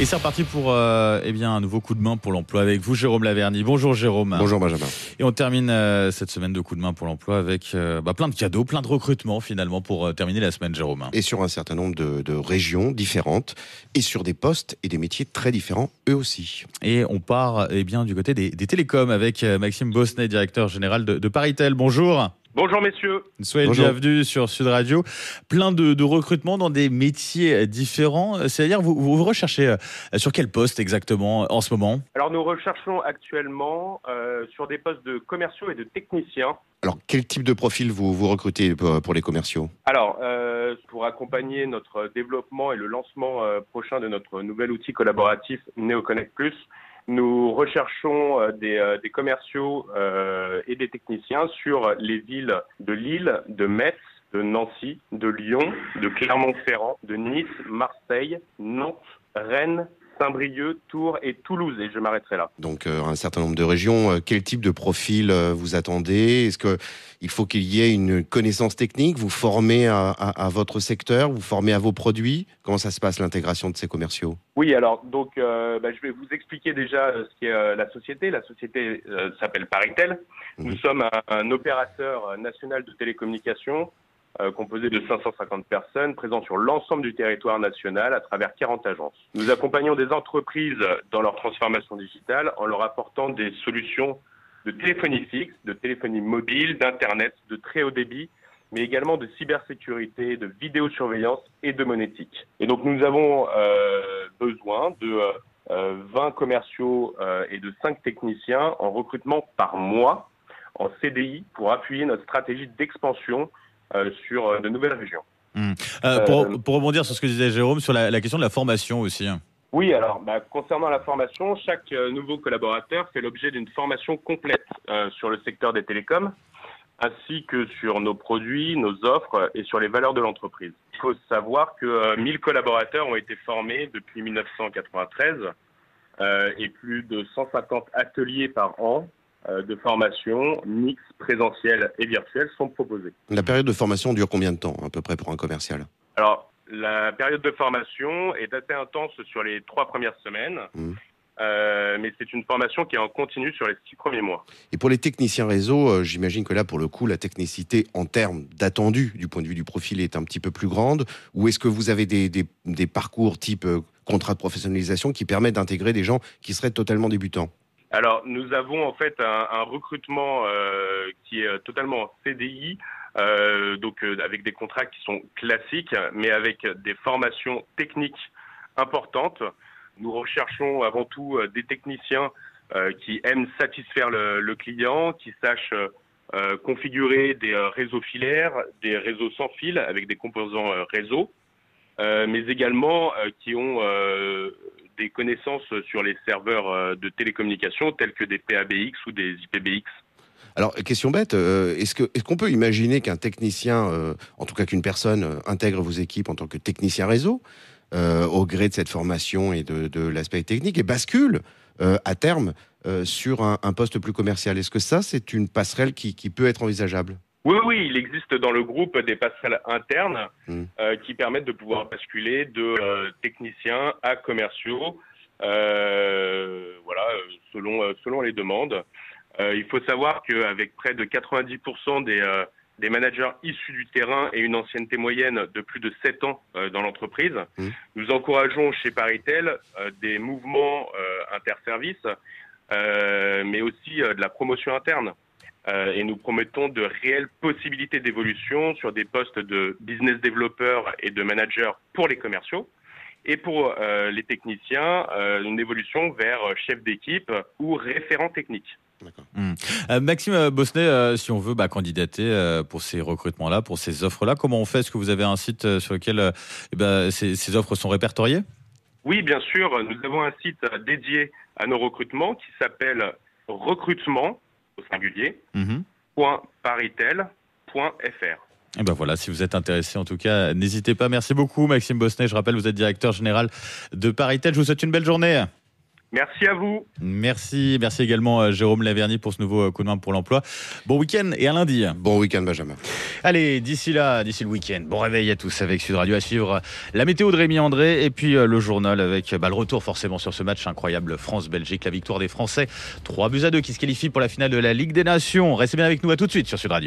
Et c'est reparti pour un nouveau coup de main pour l'emploi avec vous, Jérôme Laverny. Bonjour Jérôme. Bonjour Benjamin. Et on termine cette semaine de coup de main pour l'emploi avec plein de cadeaux, plein de recrutements finalement pour terminer la semaine, Jérôme. Et sur un certain nombre de régions différentes et sur des postes et des métiers très différents eux aussi. Et on part du côté des télécoms avec Maxime Bosnet, directeur général de Paritel. Bonjour. Bonjour messieurs. Soyez le bienvenu sur Sud Radio. Plein de recrutements dans des métiers différents. C'est-à-dire, vous recherchez sur quel poste exactement en ce moment ? Alors nous recherchons actuellement sur des postes de commerciaux et de techniciens. Alors quel type de profil vous recrutez pour les commerciaux ? Alors pour accompagner notre développement et le lancement prochain de notre nouvel outil collaboratif NeoConnect Plus, nous recherchons des commerciaux et des techniciens sur les villes de Lille, de Metz, de Nancy, de Lyon, de Clermont-Ferrand, de Nice, Marseille, Nantes, Rennes, Saint-Brieuc, Tours et Toulouse. Et je m'arrêterai là. Donc un certain nombre de régions. Quel type de profil vous attendez ? Est-ce qu'il faut qu'il y ait une connaissance technique ? Vous formez à votre secteur ? Vous formez à vos produits ? Comment ça se passe l'intégration de ces commerciaux ? Oui, alors donc je vais vous expliquer déjà ce qu'est la société. La société s'appelle Paritel. Nous sommes un opérateur national de télécommunications composé de 550 personnes présents sur l'ensemble du territoire national à travers 40 agences. Nous accompagnons des entreprises dans leur transformation digitale en leur apportant des solutions de téléphonie fixe, de téléphonie mobile, d'internet, de très haut débit, mais également de cybersécurité, de vidéosurveillance et de monétique. Et donc nous avons besoin de 20 commerciaux et de 5 techniciens en recrutement par mois en CDI pour appuyer notre stratégie d'expansion sur de nouvelles régions. Pour rebondir sur ce que disait Jérôme, sur la question de la formation aussi. Oui, alors concernant la formation, chaque nouveau collaborateur fait l'objet d'une formation complète sur le secteur des télécoms, ainsi que sur nos produits, nos offres et sur les valeurs de l'entreprise. Il faut savoir que 1000 collaborateurs ont été formés depuis 1993 et plus de 150 ateliers par an de formation, mix, présentiel et virtuel sont proposés. La période de formation dure combien de temps, à peu près, pour un commercial ? Alors, la période de formation est assez intense sur les 3 premières semaines, mais c'est une formation qui est en continu sur les 6 premiers mois. Et pour les techniciens réseau, j'imagine que là, pour le coup, la technicité en termes d'attendu, du point de vue du profil, est un petit peu plus grande. Ou est-ce que vous avez des parcours type contrat de professionnalisation qui permettent d'intégrer des gens qui seraient totalement débutants ? Alors, nous avons en fait un recrutement qui est totalement en CDI, avec des contrats qui sont classiques, mais avec des formations techniques importantes. Nous recherchons avant tout des techniciens qui aiment satisfaire le client, qui sachent configurer des réseaux filaires, des réseaux sans fil avec des composants réseau, mais également qui ont des connaissances sur les serveurs de télécommunications tels que des PABX ou des IPBX. Alors, question bête, est-ce qu'on peut imaginer qu'un technicien, en tout cas qu'une personne, intègre vos équipes en tant que technicien réseau, au gré de cette formation et de l'aspect technique, et bascule à terme sur un poste plus commercial ? Est-ce que ça, c'est une passerelle qui peut être envisageable ? Oui, il existe dans le groupe des passerelles internes qui permettent de pouvoir basculer de techniciens à commerciaux, selon les demandes. Il faut savoir qu'avec près de 90% des managers issus du terrain et une ancienneté moyenne de plus de 7 ans dans l'entreprise, nous encourageons chez Paritel des mouvements interservices, mais aussi de la promotion interne. Et nous promettons de réelles possibilités d'évolution sur des postes de business développeurs et de managers pour les commerciaux. Et pour les techniciens, une évolution vers chef d'équipe ou référent technique. Maxime Bosnet, si on veut candidater pour ces recrutements-là, pour ces offres-là, comment on fait ? Est-ce que vous avez un site sur lequel ces offres sont répertoriées ? Oui, bien sûr. Nous avons un site dédié à nos recrutements qui s'appelle recrutement, au singulier, .paritel.fr. Et voilà, si vous êtes intéressé, en tout cas, n'hésitez pas. Merci beaucoup, Maxime Bosnet. Je rappelle, vous êtes directeur général de Paritel. Je vous souhaite une belle journée. Merci à vous. Merci également Jérôme Laverny pour ce nouveau coup de main pour l'emploi. Bon week-end et à lundi. Bon week-end, Benjamin. Allez, d'ici le week-end, bon réveil à tous avec Sud Radio, à suivre la météo de Rémi André et puis le journal avec le retour forcément sur ce match incroyable France-Belgique, la victoire des Français 3-2 qui se qualifie pour la finale de la Ligue des Nations. Restez bien avec nous, à tout de suite sur Sud Radio.